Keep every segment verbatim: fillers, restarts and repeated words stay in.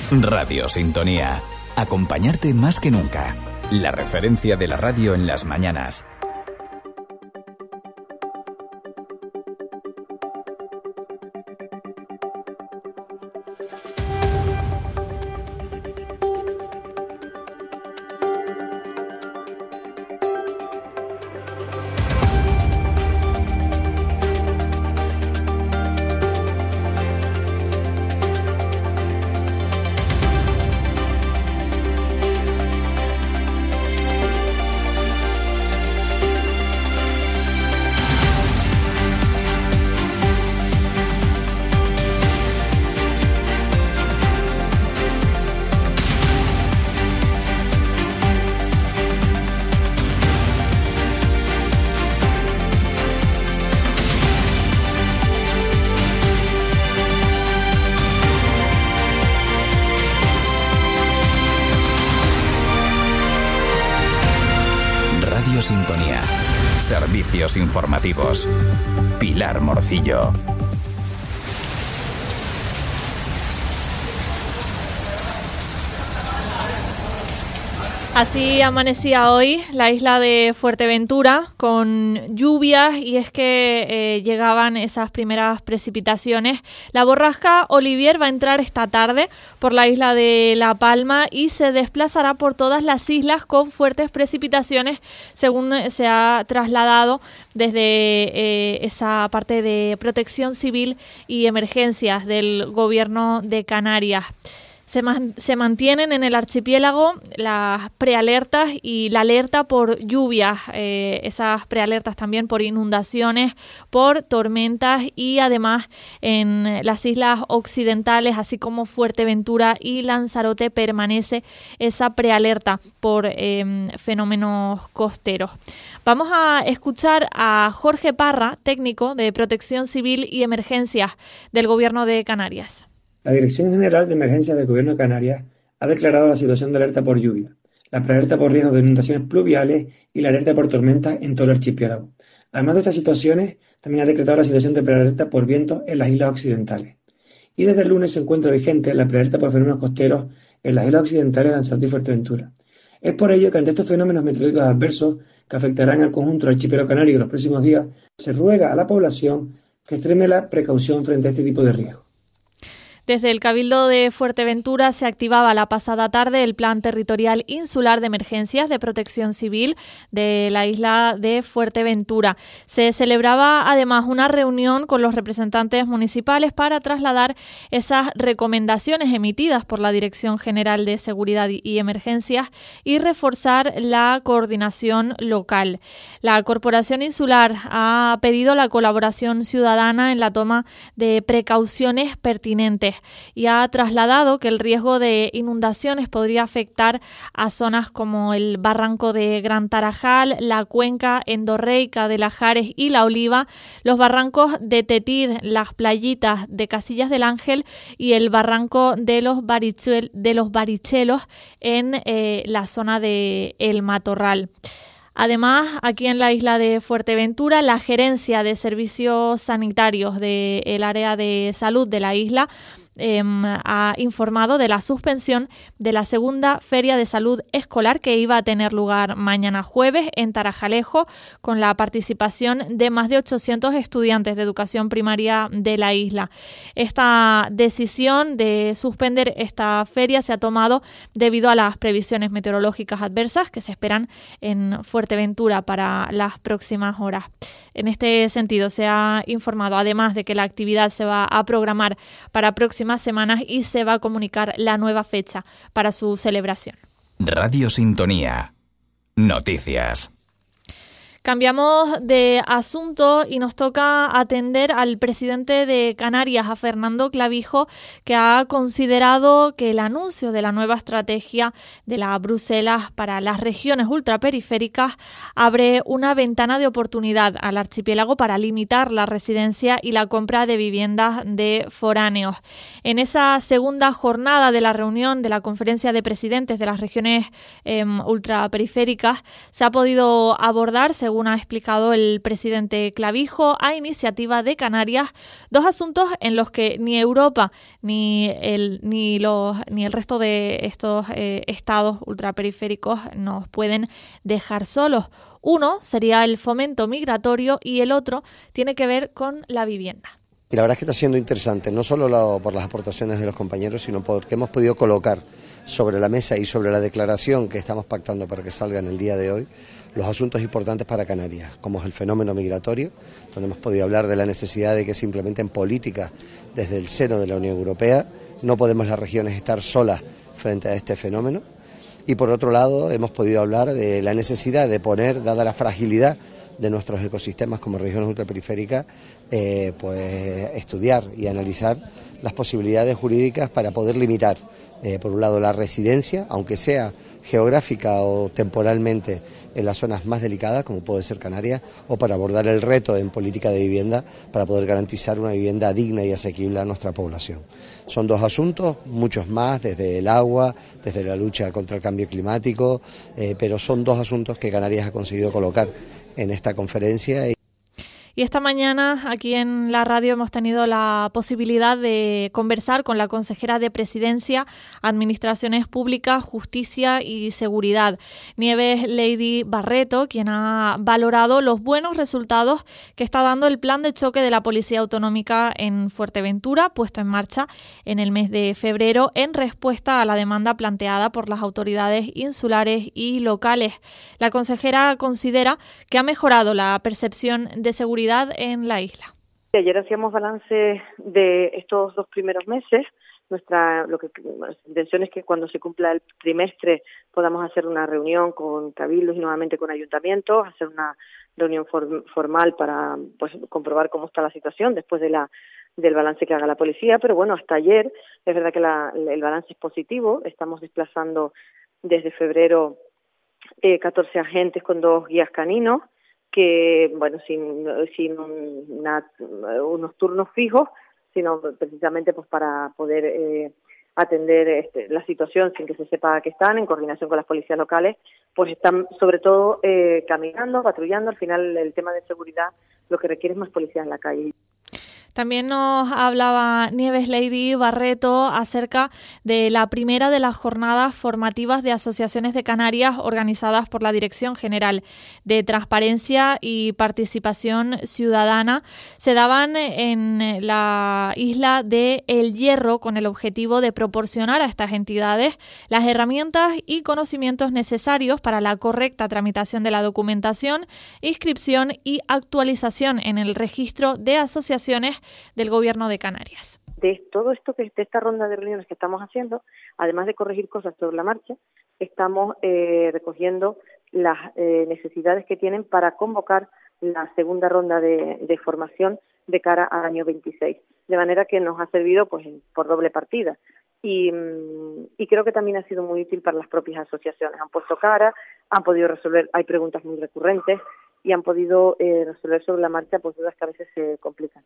Radio Sintonía. Acompañarte más que nunca. La referencia de la radio en las mañanas. Sintonía. Servicios informativos. Pilar Morcillo. Así amanecía hoy la isla de Fuerteventura, con lluvias, y es que eh, llegaban esas primeras precipitaciones. La borrasca Olivier va a entrar esta tarde por la isla de La Palma y se desplazará por todas las islas con fuertes precipitaciones, según se ha trasladado desde eh, esa parte de Protección Civil y Emergencias del Gobierno de Canarias. Se, man, se mantienen en el archipiélago las prealertas y la alerta por lluvias, eh, esas prealertas también por inundaciones, por tormentas, y además en las islas occidentales, así como Fuerteventura y Lanzarote, permanece esa prealerta por eh, fenómenos costeros. Vamos a escuchar a Jorge Parra, técnico de Protección Civil y Emergencias del Gobierno de Canarias. La Dirección General de Emergencias del Gobierno de Canarias ha declarado la situación de alerta por lluvia, la prealerta por riesgo de inundaciones pluviales y la alerta por tormentas en todo el archipiélago. Además de estas situaciones, también ha decretado la situación de prealerta por vientos en las islas occidentales. Y desde el lunes se encuentra vigente la prealerta por fenómenos costeros en las islas occidentales, Lanzarote y Fuerteventura. Es por ello que ante estos fenómenos meteorológicos adversos que afectarán al conjunto del archipiélago canario en los próximos días, se ruega a la población que extreme la precaución frente a este tipo de riesgos. Desde el Cabildo de Fuerteventura se activaba la pasada tarde el Plan Territorial Insular de Emergencias de Protección Civil de la isla de Fuerteventura. Se celebraba además una reunión con los representantes municipales para trasladar esas recomendaciones emitidas por la Dirección General de Seguridad y Emergencias y reforzar la coordinación local. La Corporación Insular ha pedido la colaboración ciudadana en la toma de precauciones pertinentes y ha trasladado que el riesgo de inundaciones podría afectar a zonas como el barranco de Gran Tarajal, la cuenca endorreica de Lajares y La Oliva, los barrancos de Tetir, las playitas de Casillas del Ángel y el barranco de los, barichuel, de los Barichelos en eh, la zona de El Matorral. Además, aquí en la isla de Fuerteventura, la Gerencia de Servicios Sanitarios del área de salud de la isla Eh, ha informado de la suspensión de la segunda Feria de Salud Escolar que iba a tener lugar mañana jueves en Tarajalejo, con la participación de más de ochocientos estudiantes de educación primaria de la isla. Esta decisión de suspender esta feria se ha tomado debido a las previsiones meteorológicas adversas que se esperan en Fuerteventura para las próximas horas. En este sentido, se ha informado además de que la actividad se va a programar para próximas semanas y se va a comunicar la nueva fecha para su celebración. Radio Sintonía. Noticias. Cambiamos de asunto y nos toca atender al presidente de Canarias, a Fernando Clavijo, que ha considerado que el anuncio de la nueva estrategia de la Bruselas para las regiones ultraperiféricas abre una ventana de oportunidad al archipiélago para limitar la residencia y la compra de viviendas de foráneos. En esa segunda jornada de la reunión de la Conferencia de Presidentes de las Regiones eh, Ultraperiféricas se ha podido abordar, según según ha explicado el presidente Clavijo, a iniciativa de Canarias, dos asuntos en los que ni Europa ni el, ni los, ni el resto de estos eh, estados ultraperiféricos nos pueden dejar solos. Uno sería el fomento migratorio y el otro tiene que ver con la vivienda. Y la verdad es que está siendo interesante, no solo lo, por las aportaciones de los compañeros, sino porque hemos podido colocar sobre la mesa y sobre la declaración que estamos pactando para que salga en el día de hoy, los asuntos importantes para Canarias, como es el fenómeno migratorio, donde hemos podido hablar de la necesidad de que se implementen políticas desde el seno de la Unión Europea. No podemos las regiones estar solas frente a este fenómeno. Y por otro lado, hemos podido hablar de la necesidad de poner, dada la fragilidad de nuestros ecosistemas como regiones ultraperiféricas, eh, pues estudiar y analizar las posibilidades jurídicas para poder limitar, eh, por un lado, la residencia, aunque sea geográfica o temporalmente en las zonas más delicadas, como puede ser Canarias, o para abordar el reto en política de vivienda, para poder garantizar una vivienda digna y asequible a nuestra población. Son dos asuntos, muchos más, desde el agua, desde la lucha contra el cambio climático, eh, pero son dos asuntos que Canarias ha conseguido colocar en esta conferencia. Y esta mañana aquí en la radio hemos tenido la posibilidad de conversar con la consejera de Presidencia, Administraciones Públicas, Justicia y Seguridad, Nieves Lady Barreto, quien ha valorado los buenos resultados que está dando el plan de choque de la Policía Autonómica en Fuerteventura, puesto en marcha en el mes de febrero en respuesta a la demanda planteada por las autoridades insulares y locales. La consejera considera que ha mejorado la percepción de seguridad en la isla. Ayer hacíamos balance de estos dos primeros meses. Nuestra lo que nuestra intención es que cuando se cumpla el trimestre podamos hacer una reunión con cabildos y nuevamente con ayuntamientos, hacer una reunión for, formal para pues comprobar cómo está la situación después de la del balance que haga la policía. Pero bueno, hasta ayer es verdad que la, el balance es positivo. Estamos desplazando desde febrero eh, catorce agentes con dos guías caninos, que, bueno, sin, sin una, unos turnos fijos, sino precisamente pues para poder eh, atender este, la situación sin que se sepa que están, en coordinación con las policías locales, pues están sobre todo eh, caminando, patrullando. Al final el tema de seguridad lo que requiere es más policías en la calle. También nos hablaba Nieves Lady Barreto acerca de la primera de las jornadas formativas de asociaciones de Canarias organizadas por la Dirección General de Transparencia y Participación Ciudadana. Se daban en la isla de El Hierro con el objetivo de proporcionar a estas entidades las herramientas y conocimientos necesarios para la correcta tramitación de la documentación, inscripción y actualización en el registro de asociaciones del Gobierno de Canarias. De todo esto, que de esta ronda de reuniones que estamos haciendo, además de corregir cosas sobre la marcha, estamos eh, recogiendo las eh, necesidades que tienen para convocar la segunda ronda de, de formación de cara al año veintiséis, de manera que nos ha servido pues por doble partida. Y, y creo que también ha sido muy útil para las propias asociaciones. Han puesto cara, han podido resolver, hay preguntas muy recurrentes y han podido eh, resolver sobre la marcha pues dudas que a veces se complican.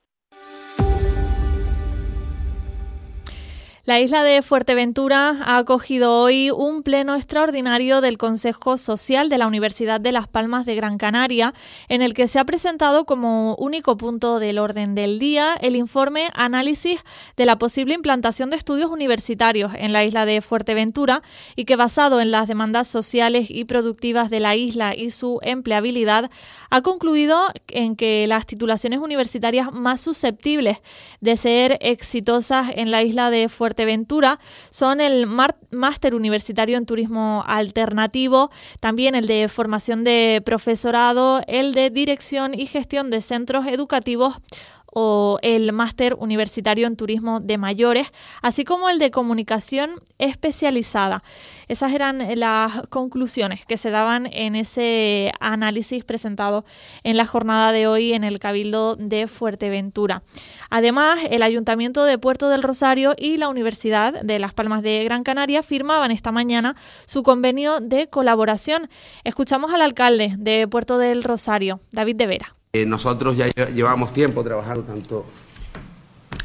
La isla de Fuerteventura ha acogido hoy un pleno extraordinario del Consejo Social de la Universidad de Las Palmas de Gran Canaria, en el que se ha presentado como único punto del orden del día el informe Análisis de la posible implantación de estudios universitarios en la isla de Fuerteventura, y que, basado en las demandas sociales y productivas de la isla y su empleabilidad, ha concluido en que las titulaciones universitarias más susceptibles de ser exitosas en la isla de Fuerteventura Fuerteventura son el Máster Universitario en Turismo Alternativo, también el de Formación de Profesorado, el de Dirección y Gestión de Centros Educativos o el Máster Universitario en Turismo de Mayores, así como el de Comunicación Especializada. Esas eran las conclusiones que se daban en ese análisis presentado en la jornada de hoy en el Cabildo de Fuerteventura. Además, el Ayuntamiento de Puerto del Rosario y la Universidad de Las Palmas de Gran Canaria firmaban esta mañana su convenio de colaboración. Escuchamos al alcalde de Puerto del Rosario, David de Vera. Eh, nosotros ya llevamos tiempo trabajando tanto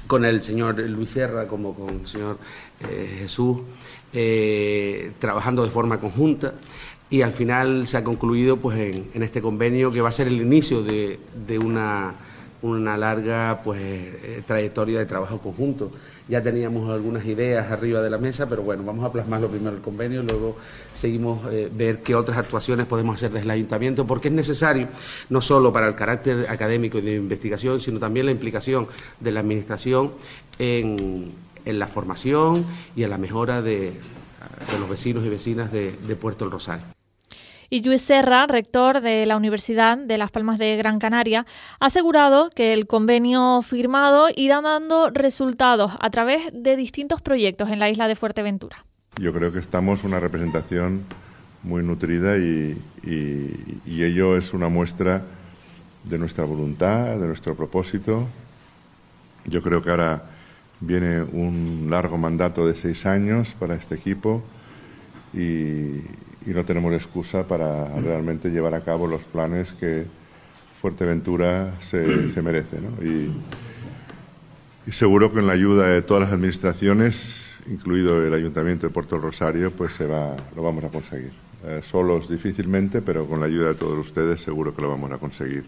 con el señor Luis Serra como con el señor eh, Jesús, eh, trabajando de forma conjunta, y al final se ha concluido pues en, en este convenio que va a ser el inicio de, de una, una larga pues eh, trayectoria de trabajo conjunto. Ya teníamos algunas ideas arriba de la mesa, pero bueno, vamos a plasmarlo primero el convenio, luego seguimos eh, ver qué otras actuaciones podemos hacer desde el ayuntamiento, porque es necesario, no solo para el carácter académico y de investigación, sino también la implicación de la administración en, en la formación y en la mejora de, de los vecinos y vecinas de, de Puerto del Rosario. Y Luis Serra, rector de la Universidad de Las Palmas de Gran Canaria, ha asegurado que el convenio firmado irá dando resultados a través de distintos proyectos en la isla de Fuerteventura. Yo creo que estamos una representación muy nutrida y, y, y ello es una muestra de nuestra voluntad, de nuestro propósito. Yo creo que ahora viene un largo mandato de seis años para este equipo y, y no tenemos excusa para realmente llevar a cabo los planes que Fuerteventura se, se merece, ¿no? Y, y seguro que con la ayuda de todas las administraciones, incluido el Ayuntamiento de Puerto del Rosario, pues se va, lo vamos a conseguir. Eh, solos difícilmente, pero con la ayuda de todos ustedes seguro que lo vamos a conseguir.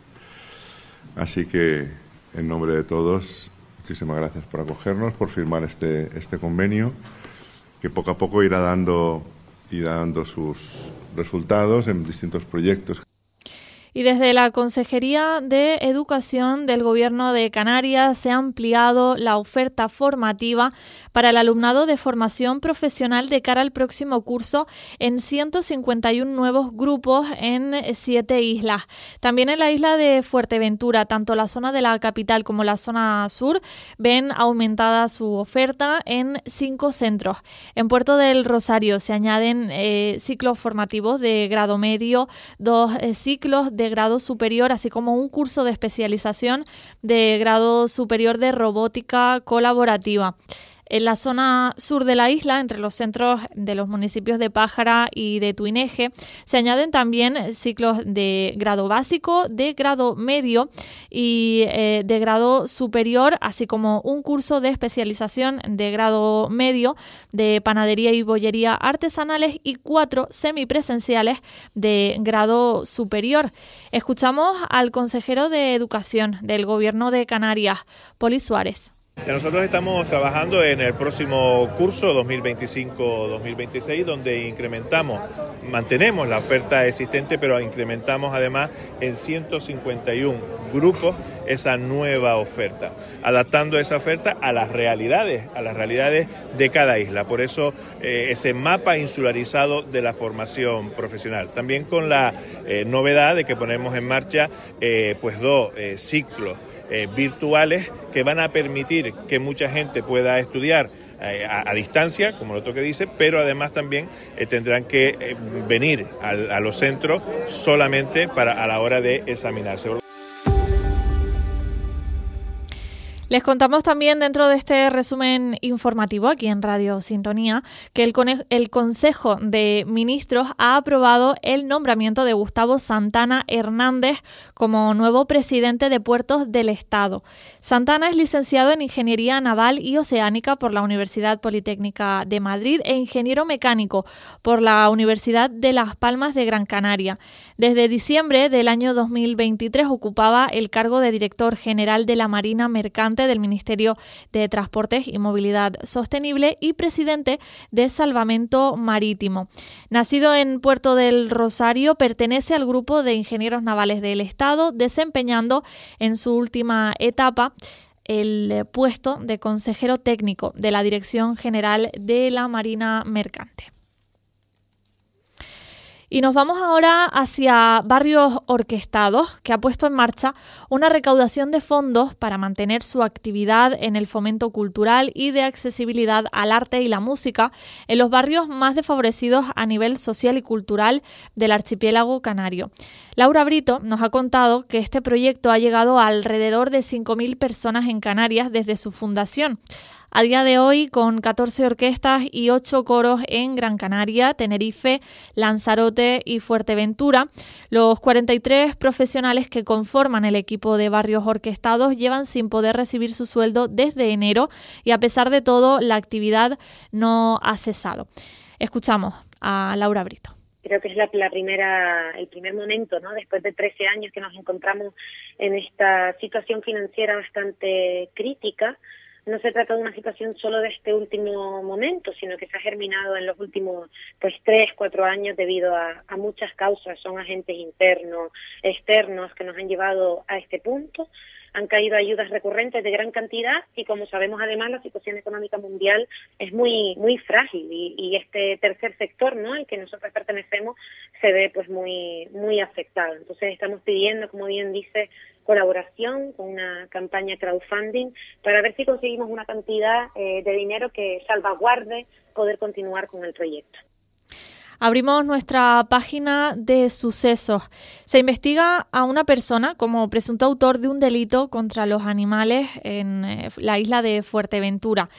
Así que, en nombre de todos, muchísimas gracias por acogernos, por firmar este, este convenio, que poco a poco irá dando, irá dando sus resultados en distintos proyectos. Y desde la Consejería de Educación del Gobierno de Canarias se ha ampliado la oferta formativa para el alumnado de formación profesional de cara al próximo curso en ciento cincuenta y uno nuevos grupos en siete islas. También en la isla de Fuerteventura, tanto la zona de la capital como la zona sur ven aumentada su oferta en cinco centros. En Puerto del Rosario se añaden eh, ciclos formativos de grado medio, dos eh, ciclos de grado superior, así como un curso de especialización de grado superior de robótica colaborativa. En la zona sur de la isla, entre los centros de los municipios de Pájara y de Tuineje, se añaden también ciclos de grado básico, de grado medio y eh, de grado superior, así como un curso de especialización de grado medio de panadería y bollería artesanales y cuatro semipresenciales de grado superior. Escuchamos al consejero de Educación del Gobierno de Canarias, Poli Suárez. Nosotros estamos trabajando en el próximo curso dos mil veinticinco dos mil veintiséis, donde incrementamos, mantenemos la oferta existente, pero incrementamos además en ciento cincuenta y uno grupos esa nueva oferta, adaptando esa oferta a las realidades, a las realidades de cada isla. Por eso eh, ese mapa insularizado de la formación profesional. También con la eh, novedad de que ponemos en marcha eh, pues dos eh, ciclos Eh, virtuales que van a permitir que mucha gente pueda estudiar eh, a, a distancia, como lo otro que dice, pero además también eh, tendrán que eh, venir al, a los centros solamente para a la hora de examinarse. Les contamos también dentro de este resumen informativo aquí en Radio Sintonía que el, Cone- el Consejo de Ministros ha aprobado el nombramiento de Gustavo Santana Hernández como nuevo presidente de Puertos del Estado. Santana es licenciado en Ingeniería Naval y Oceánica por la Universidad Politécnica de Madrid e ingeniero mecánico por la Universidad de Las Palmas de Gran Canaria. Desde diciembre del año dos mil veintitrés ocupaba el cargo de director general de la Marina Mercante del Ministerio de Transportes y Movilidad Sostenible y presidente de Salvamento Marítimo. Nacido en Puerto del Rosario, pertenece al grupo de ingenieros navales del Estado, desempeñando en su última etapa el puesto de consejero técnico de la Dirección General de la Marina Mercante. Y nos vamos ahora hacia Barrios Orquestados, que ha puesto en marcha una recaudación de fondos para mantener su actividad en el fomento cultural y de accesibilidad al arte y la música en los barrios más desfavorecidos a nivel social y cultural del archipiélago canario. Laura Brito nos ha contado que este proyecto ha llegado a alrededor de cinco mil personas en Canarias desde su fundación. A día de hoy, con catorce orquestas y ocho coros en Gran Canaria, Tenerife, Lanzarote y Fuerteventura, los cuarenta y tres profesionales que conforman el equipo de Barrios Orquestados llevan sin poder recibir su sueldo desde enero y a pesar de todo la actividad no ha cesado. Escuchamos a Laura Brito. Creo que es la, la primera, el primer momento, ¿no? Después de trece años que nos encontramos en esta situación financiera bastante crítica. No se trata de una situación solo de este último momento, sino que se ha germinado en los últimos pues tres, cuatro años debido a, a muchas causas. Son agentes internos, externos que nos han llevado a este punto. Han caído ayudas recurrentes de gran cantidad y, como sabemos, además la situación económica mundial es muy muy frágil y, y este tercer sector, ¿no?, al que nosotros pertenecemos, se ve pues muy muy afectado. Entonces estamos pidiendo, como bien dice, colaboración con una campaña crowdfunding para ver si conseguimos una cantidad eh, de dinero que salvaguarde poder continuar con el proyecto. Abrimos nuestra página de sucesos. Se investiga a una persona como presunto autor de un delito contra los animales en la isla de Fuerteventura.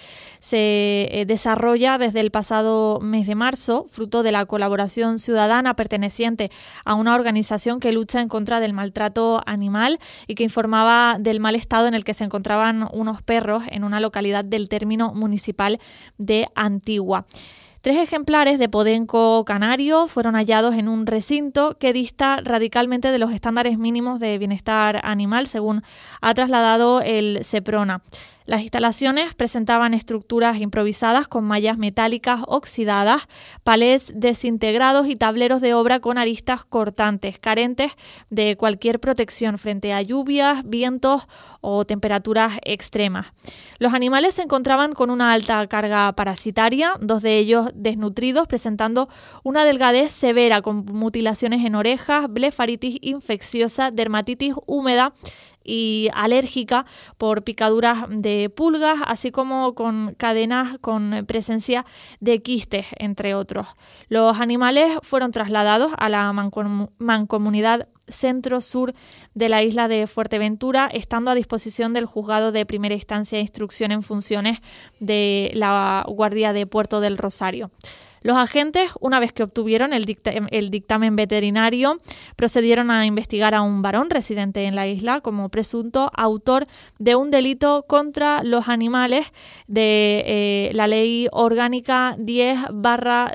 Se desarrolla desde el pasado mes de marzo, fruto de la colaboración ciudadana perteneciente a una organización que lucha en contra del maltrato animal y que informaba del mal estado en el que se encontraban unos perros en una localidad del término municipal de Antigua. Tres ejemplares de podenco canario fueron hallados en un recinto que dista radicalmente de los estándares mínimos de bienestar animal, según ha trasladado el Seprona. Las instalaciones presentaban estructuras improvisadas con mallas metálicas oxidadas, palés desintegrados y tableros de obra con aristas cortantes, carentes de cualquier protección frente a lluvias, vientos o temperaturas extremas. Los animales se encontraban con una alta carga parasitaria, dos de ellos desnutridos, presentando una delgadez severa con mutilaciones en orejas, blefaritis infecciosa, dermatitis húmeda y alérgica por picaduras de pulgas, así como con cadenas con presencia de quistes, entre otros. Los animales fueron trasladados a la mancom- mancomunidad centro-sur de la isla de Fuerteventura, estando a disposición del juzgado de primera instancia de instrucción en funciones de la Guardia de Puerto del Rosario. Los agentes, una vez que obtuvieron el, dicta- el dictamen veterinario, procedieron a investigar a un varón residente en la isla como presunto autor de un delito contra los animales de eh, la Ley Orgánica diez barra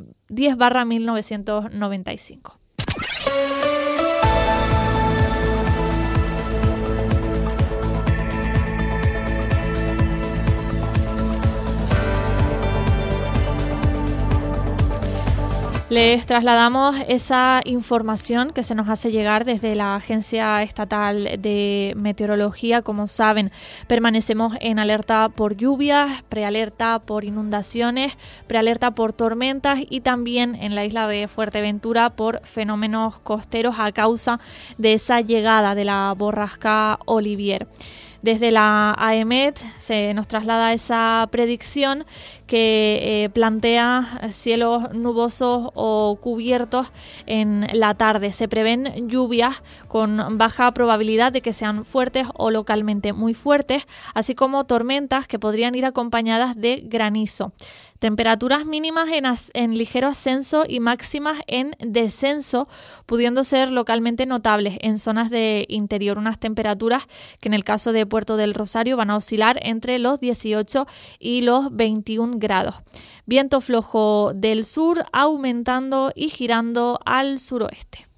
mil novecientos noventa y cinco. Les trasladamos esa información que se nos hace llegar desde la Agencia Estatal de Meteorología. Como saben, permanecemos en alerta por lluvias, prealerta por inundaciones, prealerta por tormentas y también en la isla de Fuerteventura por fenómenos costeros a causa de esa llegada de la borrasca Olivier. Desde la AEMET se nos traslada esa predicción que eh, plantea cielos nubosos o cubiertos en la tarde. Se prevén lluvias con baja probabilidad de que sean fuertes o localmente muy fuertes, así como tormentas que podrían ir acompañadas de granizo. Temperaturas mínimas en, as- en ligero ascenso y máximas en descenso, pudiendo ser localmente notables en zonas de interior. Unas temperaturas que en el caso de Puerto del Rosario van a oscilar entre los dieciocho y los veintiún grados. Viento flojo del sur, aumentando y girando al suroeste.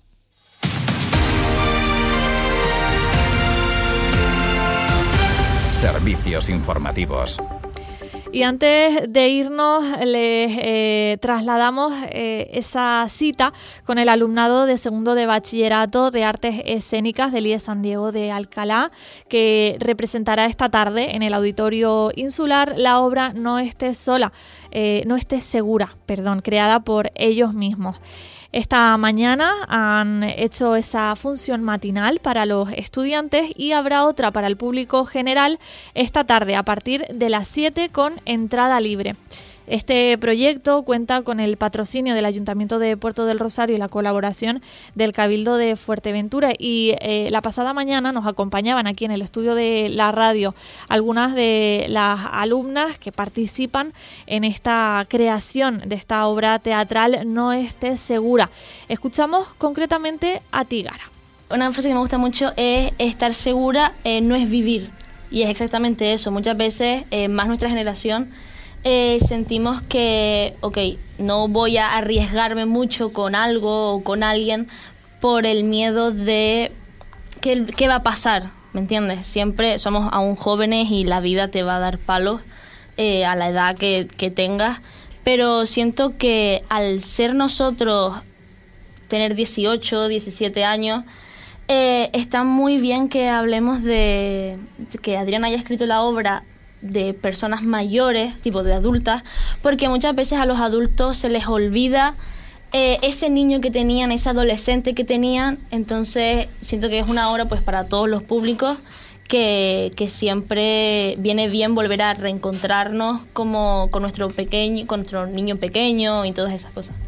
Servicios informativos. Y antes de irnos, les eh, trasladamos eh, esa cita con el alumnado de segundo de bachillerato de artes escénicas del I E San Diego de Alcalá, que representará esta tarde en el Auditorio Insular la obra No estés sola, eh, no estés segura, perdón, creada por ellos mismos. Esta mañana han hecho esa función matinal para los estudiantes y habrá otra para el público general esta tarde a partir de las siete con entrada libre. Este proyecto cuenta con el patrocinio del Ayuntamiento de Puerto del Rosario y la colaboración del Cabildo de Fuerteventura. Y eh, la pasada mañana nos acompañaban aquí en el estudio de la radio algunas de las alumnas que participan en esta creación de esta obra teatral No estés segura. Escuchamos concretamente a Tigara. Una frase que me gusta mucho es: estar segura eh, no es vivir. Y es exactamente eso. Muchas veces, eh, más nuestra generación, eh, sentimos que, ok, no voy a arriesgarme mucho con algo o con alguien por el miedo de qué, qué va a pasar, ¿me entiendes? Siempre somos aún jóvenes y la vida te va a dar palos eh, a la edad que, que tengas, pero siento que al ser nosotros, tener dieciocho, diecisiete años, Eh, está muy bien que hablemos de que Adrián haya escrito la obra de personas mayores, tipo de adultas, porque muchas veces a los adultos se les olvida eh, ese niño que tenían, ese adolescente que tenían. Entonces siento que es una obra pues para todos los públicos, que, que siempre viene bien volver a reencontrarnos como con nuestro pequeño, con nuestro niño pequeño y todas esas cosas.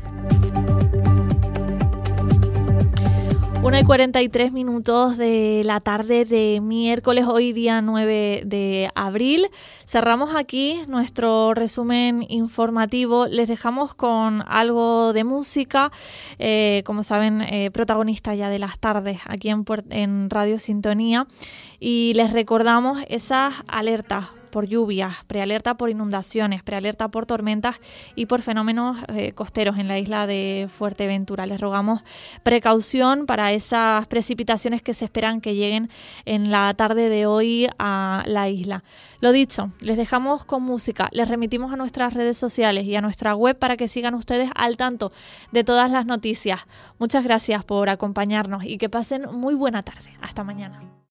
una y cuarenta y tres minutos de la tarde de miércoles, hoy día nueve de abril. Cerramos aquí nuestro resumen informativo. Les dejamos con algo de música, eh, como saben, eh, protagonista ya de las tardes aquí en, en Radio Sintonía. Y les recordamos esas alertas por lluvias, prealerta por inundaciones, prealerta por tormentas y por fenómenos eh, costeros en la isla de Fuerteventura. Les rogamos precaución para esas precipitaciones que se esperan que lleguen en la tarde de hoy a la isla. Lo dicho, les dejamos con música, les remitimos a nuestras redes sociales y a nuestra web para que sigan ustedes al tanto de todas las noticias. Muchas gracias por acompañarnos y que pasen muy buena tarde. Hasta mañana.